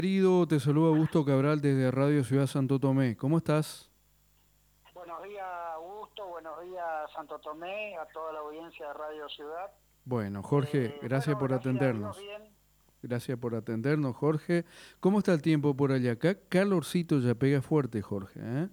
Querido, te saluda Augusto Cabral desde Radio Ciudad Santo Tomé. ¿Cómo estás? Buenos días, Augusto. Buenos días, Santo Tomé, a toda la audiencia de Radio Ciudad. Bueno, Jorge, gracias Bueno, por gracias a Dios, atendernos. bien. Gracias por atendernos, Jorge. ¿Cómo está el tiempo por allá? Acá calorcito ya pega fuerte, Jorge, ¿eh?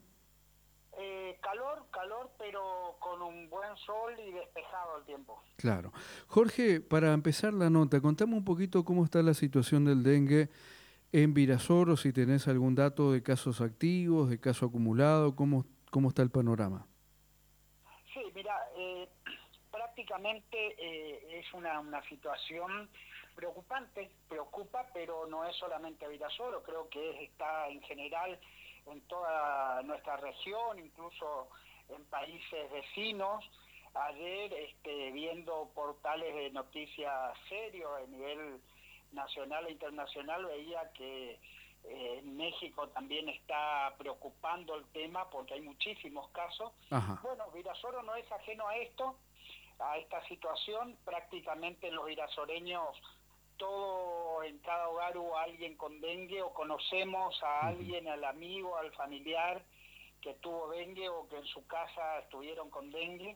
Calor, pero con un buen sol y despejado el tiempo. Claro. Jorge, para empezar la nota, contame un poquito cómo está la situación del dengue en Virasoro, si tenés algún dato de casos activos, de caso acumulado, cómo está el panorama. Sí, mira, prácticamente es una situación preocupante, preocupa, pero no es solamente Virasoro, creo que está en general en toda nuestra región, incluso en países vecinos. Ayer, viendo portales de noticias serios a nivel nacional e internacional, veía que en México también está preocupando el tema porque hay muchísimos casos. Ajá. Bueno, Virasoro no es ajeno a esto, a esta situación. Prácticamente los virasoreños, todo en cada hogar hubo alguien con dengue, o conocemos a Ujú. alguien, al amigo, al familiar que tuvo dengue o que en su casa estuvieron con dengue.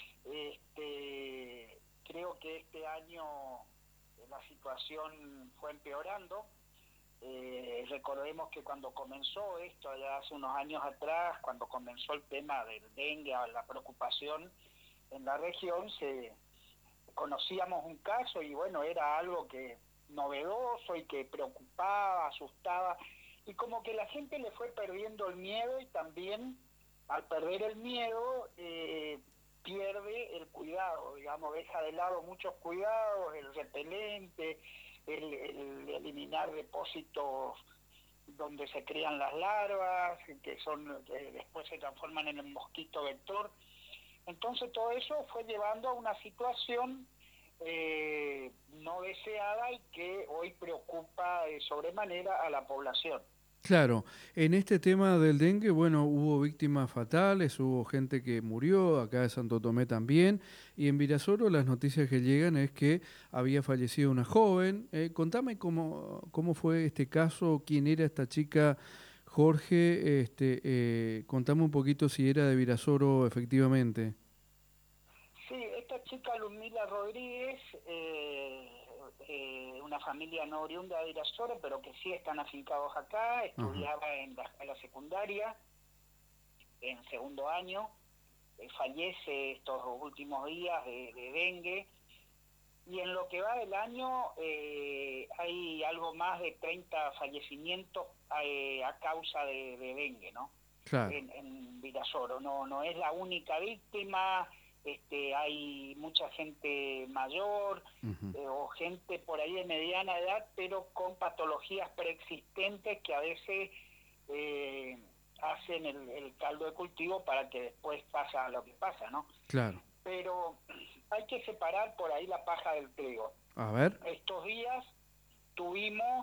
Creo que este año la situación fue empeorando. Recordemos que cuando comenzó esto, ya hace unos años atrás, cuando comenzó el tema del dengue, la preocupación en la región, conocíamos un caso y bueno, era algo que novedoso y que preocupaba, asustaba, y como que la gente le fue perdiendo el miedo, y también al perder el miedo pierde el cuidado, digamos, deja de lado muchos cuidados, el repelente, el eliminar depósitos donde se crían las larvas, que después se transforman en el mosquito vector. Entonces todo eso fue llevando a una situación no deseada, y que hoy preocupa sobremanera a la población. Claro, en este tema del dengue, bueno, hubo víctimas fatales, hubo gente que murió, acá de Santo Tomé también, y en Virasoro las noticias que llegan es que había fallecido una joven. Contame cómo fue este caso, quién era esta chica, Jorge, contame un poquito si era de Virasoro efectivamente. Sí, esta chica Ludmila Rodríguez, una familia no oriunda de Irasoro, pero que sí están afincados acá, Ajá. estudiaba en la escuela secundaria, en segundo año, fallece estos últimos días de dengue, y en lo que va del año hay algo más de 30 fallecimientos a causa de dengue, ¿no? Claro. En Virasoro. No es la única víctima. Hay mucha gente mayor Ujú. o gente por ahí de mediana edad, pero con patologías preexistentes que a veces eh, hacen el caldo de cultivo para que después pasa lo que pasa, ¿no? Claro. Pero hay que separar por ahí la paja del trigo. A ver. Estos días tuvimos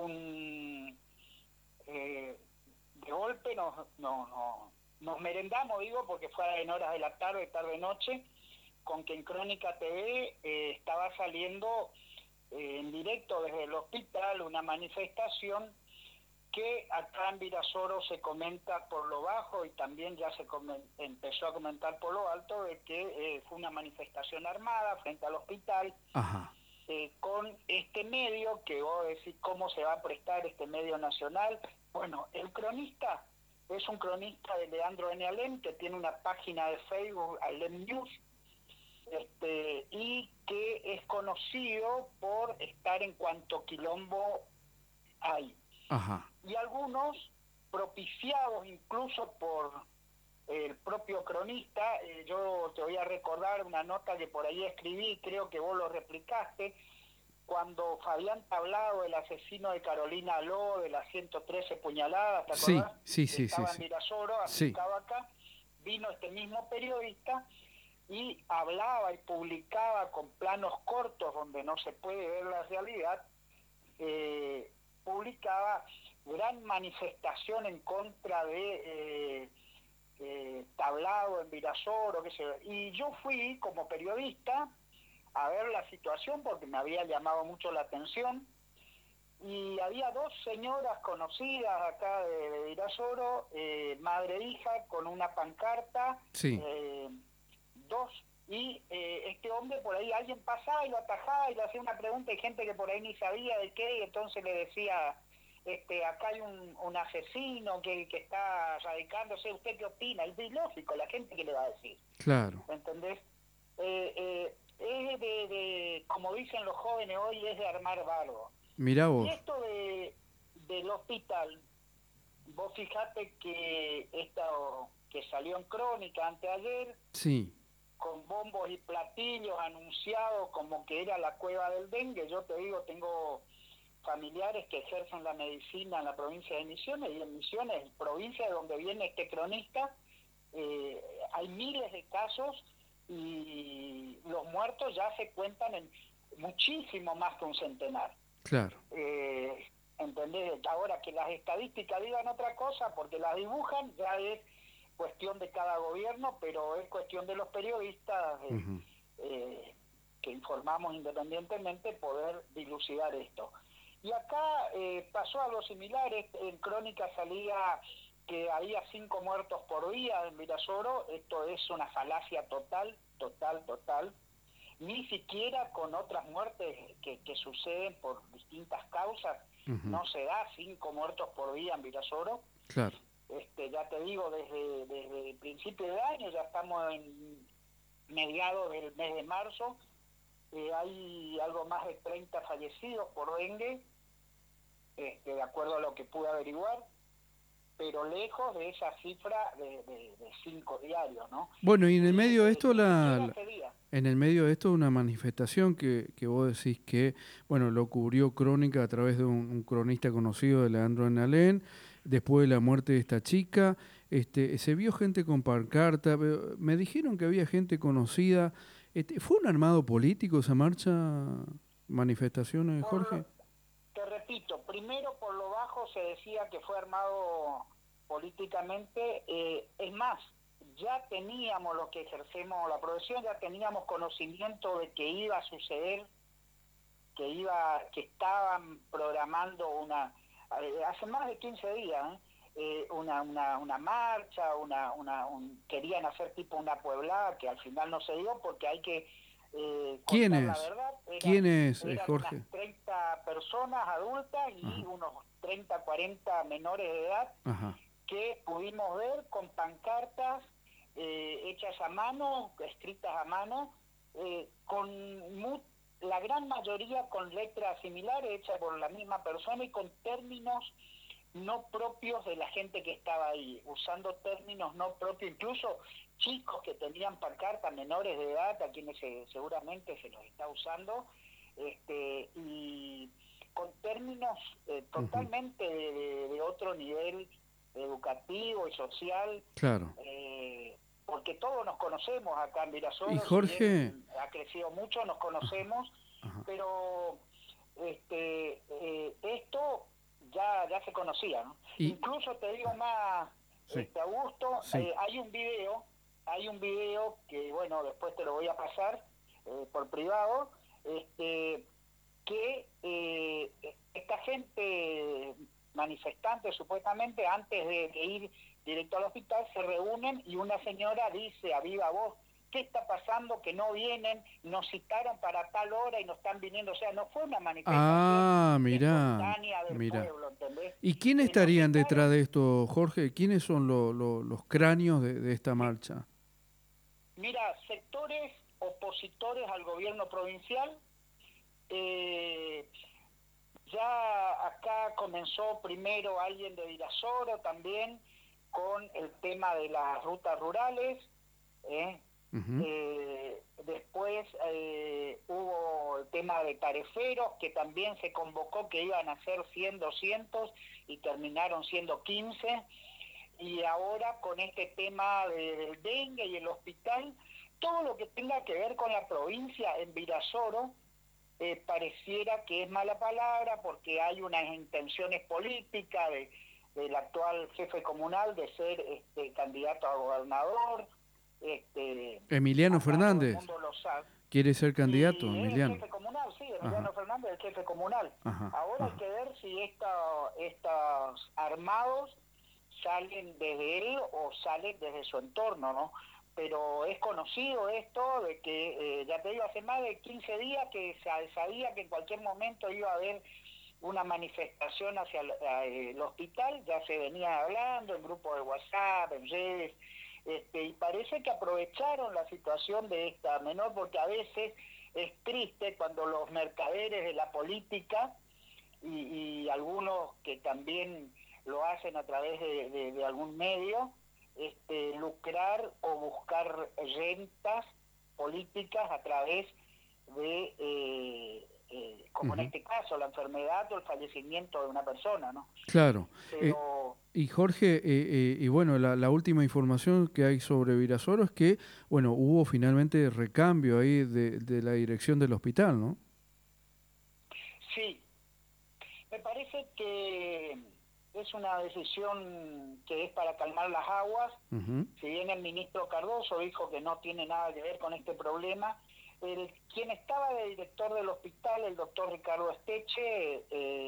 de golpe nos merendamos, digo, porque fue en horas de la tarde, tarde-noche, con que en Crónica TV estaba saliendo en directo desde el hospital una manifestación que acá en Virasoro se comenta por lo bajo, y también ya empezó a comentar por lo alto, de que fue una manifestación armada frente al hospital, Ajá. con este medio, que vos decís cómo se va a prestar este medio nacional. Bueno, el cronista es un cronista de Leandro N. Alem, que tiene una página de Facebook, Alem News, y que es conocido por estar en cuanto quilombo hay. Ajá. Y algunos, propiciados incluso por el propio cronista, yo te voy a recordar una nota que por ahí escribí, creo que vos lo replicaste, cuando Fabián Tablado, el asesino de Carolina Aló, de las 113 puñaladas, ¿te Sí, acordás? sí, Que sí, sí, estaba en sí. Virasoro, Sí. afincado acá. Vino este mismo periodista y hablaba y publicaba con planos cortos donde no se puede ver la realidad, publicaba gran manifestación en contra de Tablado en Virasoro, qué sé yo. Y yo fui como periodista a ver la situación porque me había llamado mucho la atención, y había dos señoras conocidas acá de Virasoro, madre e hija, con una pancarta, Sí, dos, y este hombre por ahí, alguien pasaba y lo atajaba y le hacía una pregunta, y gente que por ahí ni sabía de qué, y entonces le decía, acá hay un asesino que está radicándose, ¿usted qué opina? Es ilógico, la gente que le va a decir, claro. ¿me entendés? Es como dicen los jóvenes hoy, es de armar bardo. Mirá Y vos. esto del hospital, vos fijate que esto que salió en Crónica anteayer, Sí, con bombos y platillos anunciado como que era la cueva del dengue. Yo te digo, tengo familiares que ejercen la medicina en la provincia de Misiones, y en Misiones, provincia de donde viene este cronista, hay miles de casos y los muertos ya se cuentan en muchísimo más que un centenar. claro. ¿Entendés? Ahora que las estadísticas digan otra cosa, porque las dibujan, ya es cuestión de cada gobierno, pero es cuestión de los periodistas Ujú. que informamos independientemente poder dilucidar esto. Y acá pasó algo similar. En Crónica salía que había 5 muertos por día en Virasoro. Esto es una falacia total, total, total. Ni siquiera con otras muertes que suceden por distintas causas, Ujú. no se da 5 muertos por día en Virasoro. Claro. Ya te digo, desde el principio de año, ya estamos en mediados del mes de marzo, hay algo más de 30 fallecidos por dengue, de acuerdo a lo que pude averiguar, pero lejos de esa cifra de 5 diarios, ¿no? Bueno, y en el Y medio de esto, ni siquiera ese día. en el medio de esto, una manifestación que vos decís que, bueno, lo cubrió Crónica a través de un cronista conocido de Leandro Enalén, después de la muerte de esta chica, se vio gente con pancarta, pero me dijeron que había gente conocida. ¿Fue un armado político esa marcha, manifestaciones, Jorge? Te repito, primero por lo bajo se decía que fue armado políticamente, es más, ya teníamos los que ejercemos la profesión, ya teníamos conocimiento de que iba a suceder, que estaban programando hace más de 15 días, una marcha, querían hacer tipo una pueblada, que al final no se dio porque hay que ¿Quién contar la es? verdad. ¿Quién es, Eran Jorge? unas 30 personas adultas y Ajá, unos 30, 40 menores de edad ajá. que pudimos ver con pancartas hechas a mano, escritas a mano, la gran mayoría con letras similares, hechas por la misma persona y con términos no propios de la gente que estaba ahí, usando términos no propios, incluso chicos que tenían pancartas, menores de edad, a quienes seguramente se los está usando, y con términos Ujú. totalmente de otro nivel educativo y social, Claro. porque todos nos conocemos acá en Y Virasoro, si Jorge, bien ha crecido mucho, nos ajá, conocemos, ajá. pero esto ya se conocía, ¿no? Y, Incluso te digo más, sí, Augusto, sí. hay un video que, bueno, después te lo voy a pasar por privado, que esta gente manifestante supuestamente antes de ir directo al hospital se reúnen y una señora dice a viva voz: ¿qué está pasando? Que no vienen, nos citaron para tal hora y no están viniendo. O sea, no fue una manifestación Ah, mirá, espontánea del mirá. pueblo, ¿entendés? ¿Y quiénes Nos estarían detrás citaron, de esto, Jorge? ¿Quiénes son los cráneos de esta marcha? mira, sectores opositores al gobierno provincial. eh, Ya acá comenzó primero alguien de Virasoro también con el tema de las rutas rurales. ¿eh? Ujú. Después hubo el tema de tareferos, que también se convocó que iban a ser 100, 200 y terminaron siendo 15. Y ahora con este tema del dengue y el hospital, todo lo que tenga que ver con la provincia en Virasoro, pareciera que es mala palabra porque hay unas intenciones políticas del actual jefe comunal de ser candidato a gobernador. Emiliano Acá todo el Fernández. mundo lo sabe. ¿Quiere ser candidato, Y es el Emiliano? jefe comunal, sí, Ajá, Emiliano Fernández es el jefe comunal. ajá, Ahora hay ajá. que ver si estos armados salen desde él o salen desde su entorno, ¿no? Pero es conocido esto de que, ya te digo, hace más de 15 días que se sabía que en cualquier momento iba a haber una manifestación hacia el hospital, ya se venía hablando en grupos de WhatsApp, en redes, y parece que aprovecharon la situación de esta menor, porque a veces es triste cuando los mercaderes de la política y algunos que también lo hacen a través de algún medio, lucrar o buscar rentas políticas a través de, como en Ujú. este caso, la enfermedad o el fallecimiento de una persona, ¿no? Claro. Pero Y Jorge, y bueno, la última información que hay sobre Virasoro es que, bueno, hubo finalmente recambio ahí de la dirección del hospital, ¿no? sí, me parece que es una decisión que es para calmar las aguas. Ujú. Si bien el ministro Cardoso dijo que no tiene nada que ver con este problema, quien estaba de director del hospital, el doctor Ricardo Esteche,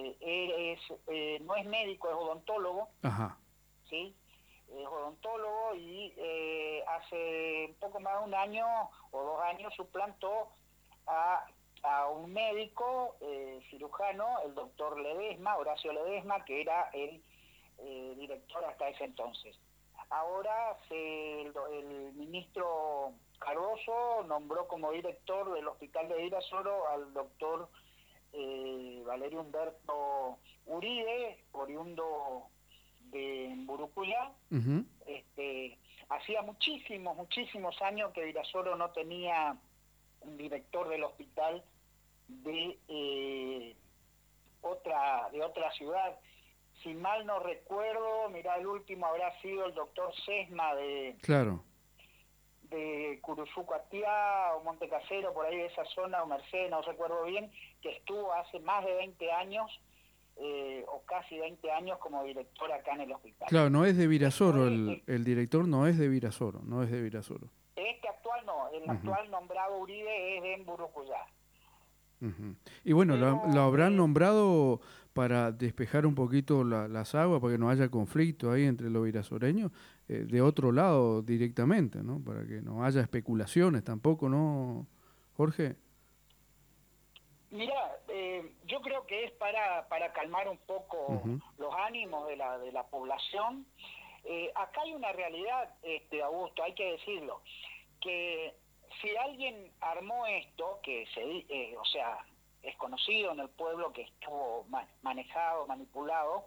no es médico, es odontólogo, Ajá, ¿sí? Es odontólogo y hace un poco más de un año o 2 años suplantó a, a un médico cirujano, el doctor Ledesma, Horacio Ledesma, que era el director hasta ese entonces. Ahora el ministro Cardoso nombró como director del hospital de Virasoro al doctor Valerio Humberto Uribe, oriundo de Burucuyá. ujú, Hacía muchísimos años que Virasoro no tenía un director del hospital de otra ciudad. Si mal no recuerdo, mirá, el último habrá sido el doctor Sesma claro. de Curuzucuatiá o Montecasero, por ahí de esa zona, o Merced, no recuerdo bien, que estuvo hace más de 20 años, o casi 20 años como director acá en el hospital. Claro, no es de Virasoro, Después, el director no es de Virasoro, no es de Virasoro. este actual no, el Ujú, actual nombrado Uribe es de Mburucuyá. ujú. Y bueno, lo Pero habrán nombrado para despejar un poquito las aguas, para que no haya conflicto ahí entre los virasoreños, de otro lado directamente, ¿no? Para que no haya especulaciones tampoco, ¿no, Jorge? mira, yo creo que es para calmar un poco Ujú, los ánimos de la población. Acá hay una realidad, Augusto, hay que decirlo, que si alguien armó esto, o sea, es conocido en el pueblo que estuvo manejado, manipulado,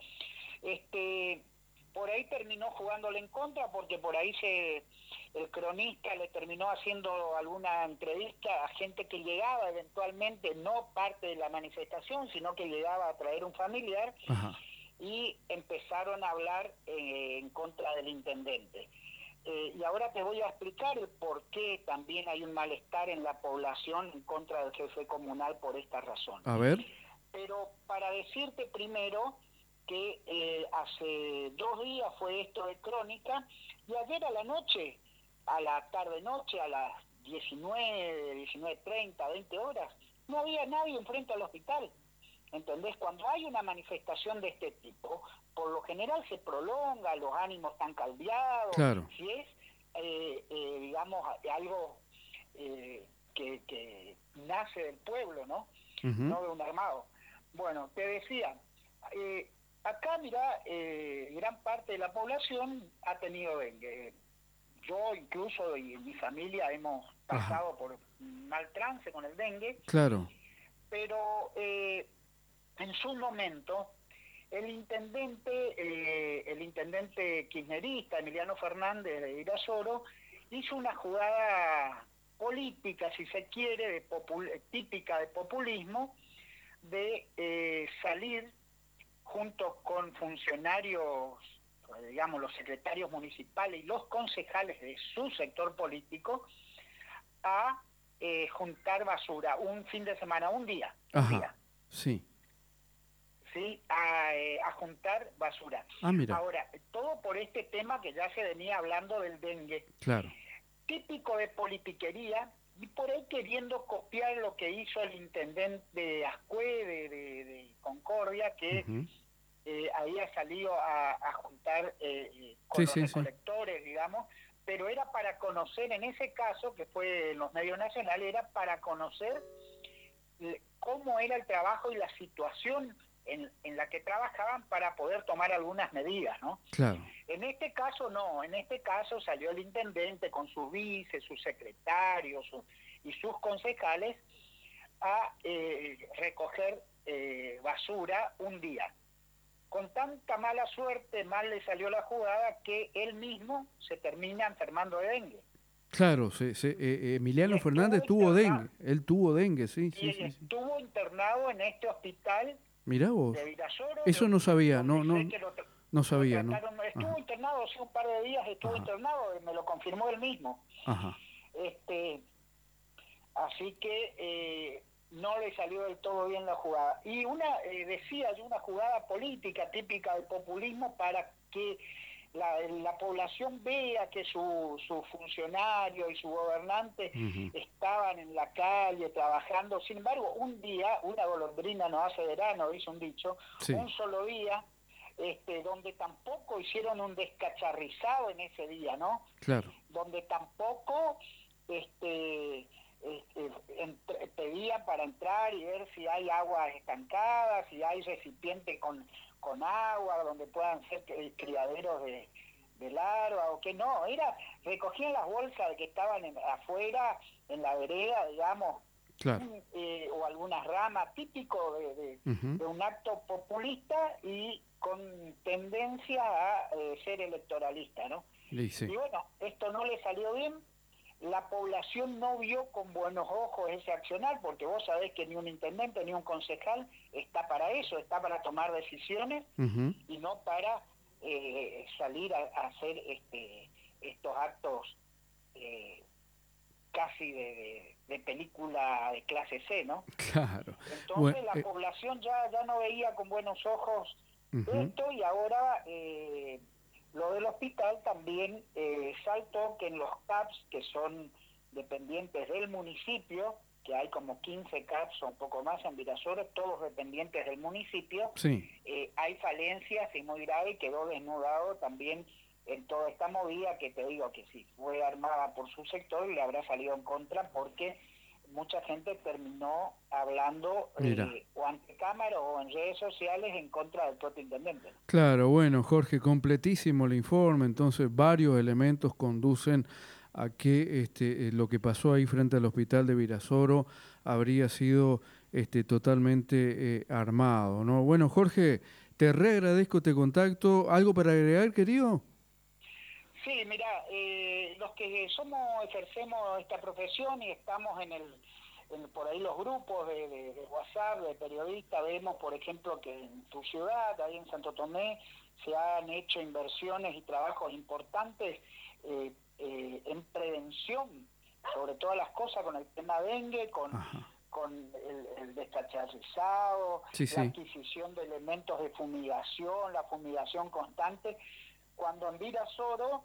por ahí terminó jugándole en contra, porque por ahí el cronista le terminó haciendo alguna entrevista a gente que llegaba eventualmente, no parte de la manifestación, sino que llegaba a traer un familiar, ajá. y empezaron a hablar en contra del intendente. Y ahora te voy a explicar el por qué también hay un malestar en la población en contra del jefe comunal por esta razón. A ver, Pero para decirte primero que hace 2 días fue esto de Crónica, y ayer a la noche, a la tarde-noche, a las 19:30, 20 horas, no había nadie enfrente al hospital. ¿Entendés? Cuando hay una manifestación de este tipo, por lo general se prolonga, los ánimos están caldeados, claro. si es, digamos, algo que nace del pueblo, ¿no? Ujú, No de un armado. Bueno, te decía, acá, mirá, gran parte de la población ha tenido dengue. Yo incluso y mi familia hemos ajá. pasado por un mal trance con el dengue, Claro. pero en su momento el intendente kirchnerista Emiliano Fernández de Virasoro hizo una jugada política, si se quiere, típica de populismo, de salir junto con funcionarios, digamos los secretarios municipales y los concejales de su sector político, a juntar basura un fin de semana, un día, Ajá. Sí. ¿sí? A juntar basura. Ah, mira. Ahora, todo por este tema que ya se venía hablando del dengue. Claro. Típico de politiquería, y por ahí queriendo copiar lo que hizo el intendente Ascue de Concordia, que había salido a juntar con los recolectores, digamos, pero era para conocer, en ese caso, que fue en los medios nacionales, era para conocer cómo era el trabajo y la situación en la que trabajaban para poder tomar algunas medidas, ¿no? Claro. En este caso no, en este caso salió el intendente con sus vices, sus secretarios y sus concejales a recoger basura un día. Con tanta mala suerte, mal le salió la jugada, que él mismo se termina enfermando de dengue. Claro, Emiliano Fernández tuvo dengue, él tuvo dengue, sí. Estuvo internado en este hospital. Mirá vos, de Virasoro, eso no sabía, no sabía, ¿no? Estuvo internado hace un par de días, internado, me lo confirmó él mismo. Ajá. Así que no le salió del todo bien la jugada. Y decía yo, una jugada política típica del populismo para que la población vea que su funcionario y su gobernante estaban en la calle trabajando. Sin embargo, un día, una golondrina no hace verano, dice un dicho, un solo día, donde tampoco hicieron un descacharrizado en ese día, ¿no? Claro. Donde tampoco pedían para entrar y ver si hay aguas estancadas, si hay recipiente con agua, donde puedan ser criaderos de larva, o que no, recogían las bolsas que estaban afuera, en la vereda, digamos, claro. O algunas ramas, típico de un acto populista y con tendencia a ser electoralista, ¿no? Sí. Y bueno, esto no le salió bien. La población no vio con buenos ojos ese accionar, porque vos sabés que ni un intendente ni un concejal está para eso, está para tomar decisiones y no para salir a hacer estos actos casi de película de clase C, ¿no? Claro. Entonces la población ya no veía con buenos ojos esto, y ahora lo del hospital también saltó que en los CAPS, que son dependientes del municipio, que hay como 15 CAPS o un poco más en Virasoro, todos dependientes del municipio, hay falencias y muy grave, y quedó desnudado también en toda esta movida, que te digo que si fue armada por su sector, le habrá salido en contra, porque mucha gente terminó hablando o ante cámara o en redes sociales en contra del propio intendente. Claro, bueno, Jorge, completísimo el informe. Entonces, varios elementos conducen a que lo que pasó ahí frente al hospital de Virasoro habría sido totalmente armado, ¿no? Bueno, Jorge, te reagradezco este contacto. ¿Algo para agregar, querido? Sí, mira, los que ejercemos esta profesión y estamos por ahí los grupos de WhatsApp, de periodistas, vemos, por ejemplo, que en tu ciudad, ahí en Santo Tomé, se han hecho inversiones y trabajos importantes en prevención, sobre todas las cosas, con el tema dengue, con el descacharrizado, la adquisición de elementos de fumigación, la fumigación constante, cuando en Virasoro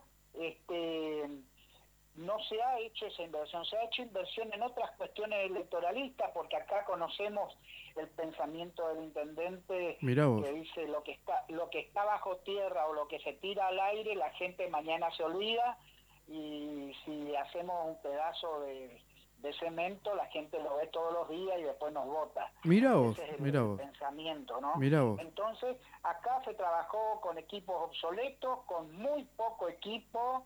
no se ha hecho esa inversión, se ha hecho inversión en otras cuestiones electoralistas, porque acá conocemos el pensamiento del intendente, que dice lo que está bajo tierra o lo que se tira al aire, la gente mañana se olvida, y si hacemos un pedazo de cemento, la gente lo ve todos los días y después nos vota. Ese es el pensamiento, ¿no? Entonces, acá se trabajó con equipos obsoletos, con muy poco equipo,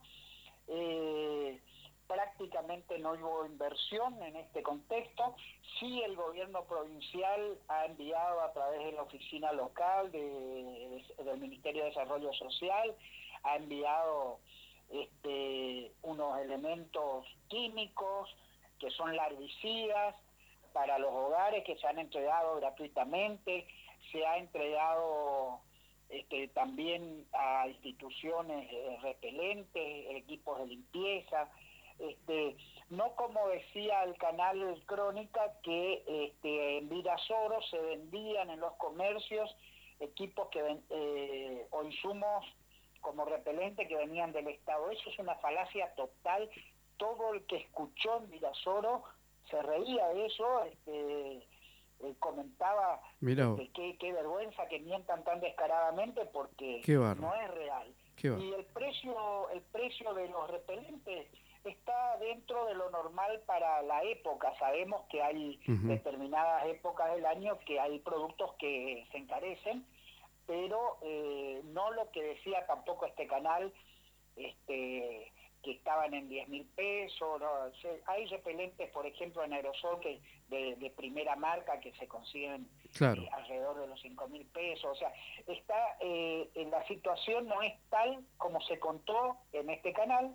prácticamente no hubo inversión en este contexto. Sí, el gobierno provincial ha enviado a través de la oficina local del Ministerio de Desarrollo Social, ha enviado unos elementos químicos que son larvicidas para los hogares, que se han entregado gratuitamente. Se ha entregado también a instituciones repelentes, equipos de limpieza, no como decía el canal Crónica, que en Virasoro se vendían en los comercios equipos o insumos como repelente que venían del Estado. Eso es una falacia total. todo el que escuchó en Virasoro se reía de eso, comentaba qué vergüenza que mientan tan descaradamente porque no es real. Y el precio de los repelentes está dentro de lo normal para la época. Sabemos que hay determinadas épocas del año que hay productos que se encarecen, pero no lo que decía tampoco este canal, que estaban en 10.000 pesos. ¿No? Hay repelentes, por ejemplo, en aerosol que de primera marca que se consiguen alrededor de los 5.000 pesos. O sea, la situación no es tal como se contó en este canal.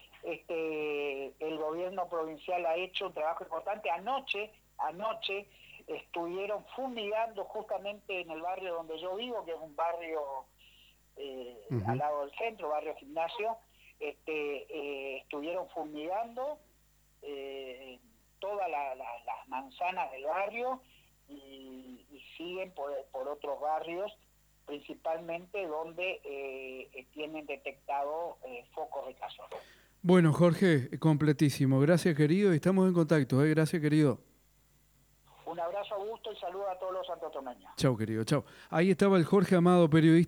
El gobierno provincial ha hecho un trabajo importante. Anoche estuvieron fumigando justamente en el barrio donde yo vivo, que es un barrio al lado del centro, barrio Gimnasio. Estuvieron fumigando todas las manzanas del barrio y siguen por otros barrios, principalmente donde tienen detectado focos de calor. Bueno, Jorge, completísimo. Gracias, querido, y estamos en contacto. Gracias, querido. Un abrazo, Augusto, y saludo a todos los santotomeños. Chau, querido, chau. Ahí estaba el Jorge Amado, periodista.